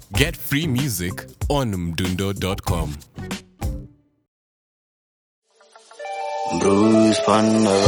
Get free music on mdundo.com. Bruce van der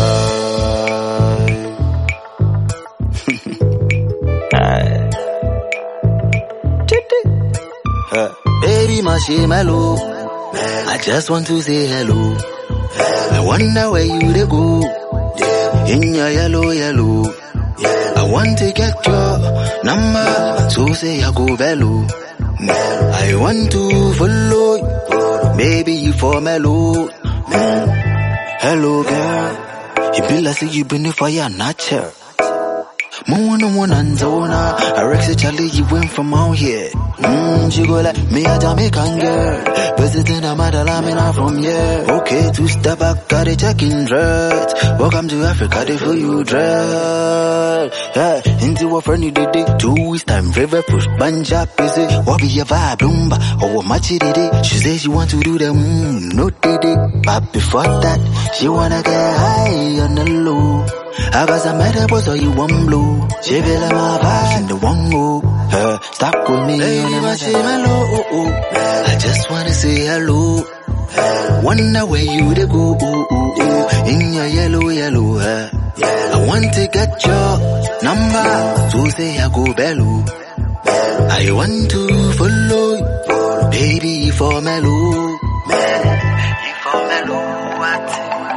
Baby, my mellow. I just want to say hello. I wonder where you dey go. In your yellow. I want to get your number, so say I go bello. I want to follow you, baby, you for mellow. Hello girl, you be like say you been the fire nature. Moon and zona, I rex Charlie, you went from out here. She go like me a Jamaican girl, visiting a Madalamina from here. Okay, to step back, got a checking dread. Welcome to Africa, they for you dread. Yeah, into a friendly day, 2 weeks time, favorite push, banja busy. What be your vibe, Lumba, or what much it is? She says she want to do the no did. But before that, she wanna get high on the low. I got some edibles so you want blue. She feel like my vibes in the one go. Stuck with me baby, on the hello. I just wanna say hello. Wonder where you dey go. In your yellow. I want to get your number, so say I go bello. I want to follow you, baby, for mellow. For mellow, what?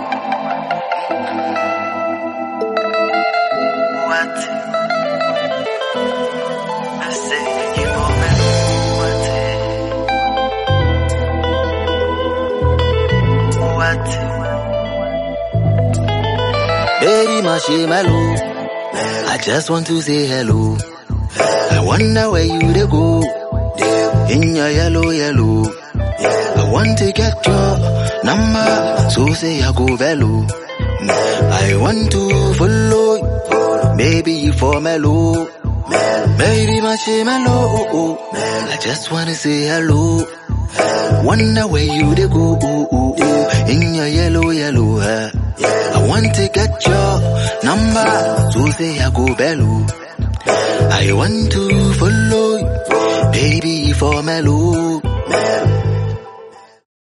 I say you for mellow, what? Baby, my mellow. I just want to say hello. I wonder where you dey go. In your yellow. I want to get your number, so say I go bello. I want to follow you, baby, you for mellow. Baby, my mellow. I just wanna say hello. Wonder where you dey go. In your yellow. I want to get your number, so say I go bello. I want to follow you, baby, for mellow.